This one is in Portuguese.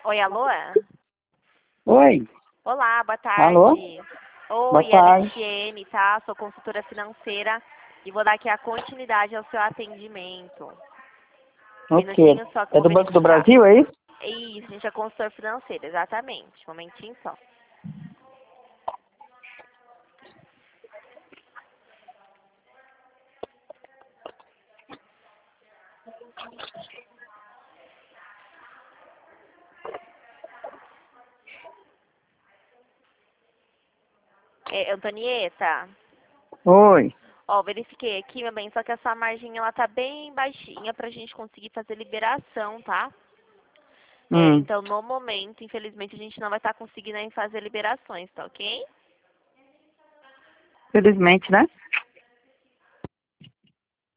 Oi, alô? Oi, Olá, boa alô? tarde. Boa Oi, tarde. LTN, tá? Sou consultora financeira e vou dar aqui a continuidade ao seu atendimento. Um O quê? minutinho só que eu É vou do Banco do verificar. Brasil, é isso? Isso, a gente é consultor financeiro, exatamente. Um momentinho só. Antonieta, Oi. ó, verifiquei aqui, meu bem, só que essa margem ela tá bem baixinha pra gente conseguir fazer liberação, tá? Hum, Então, no momento, infelizmente, a gente não vai estar conseguindo aí fazer liberações, tá ok? felizmente, né?